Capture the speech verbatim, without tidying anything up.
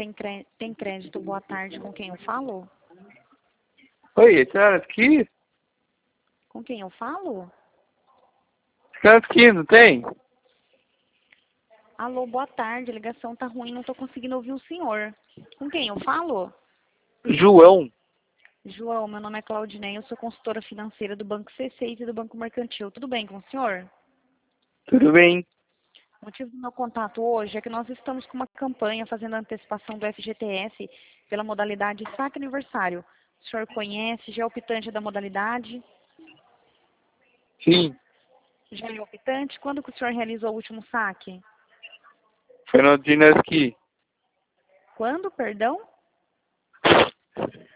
tem, cré... tem crédito. Boa tarde, com quem eu falo? Oi, senhora aqui? Com quem eu falo? Senhora aqui, não tem? Alô, boa tarde, a ligação tá ruim, não tô conseguindo ouvir o senhor. Com quem eu falo? João. João, meu nome é Claudinei, eu sou consultora financeira do Banco C seis e do Banco Mercantil. Tudo bem com o senhor? Tudo bem? O motivo do meu contato hoje é que nós estamos com uma campanha fazendo a antecipação do F G T S pela modalidade Saque Aniversário. O senhor conhece, já é optante da modalidade? Sim. Já é optante? Quando que o senhor realizou o último saque? Fernandina aqui. Quando, perdão?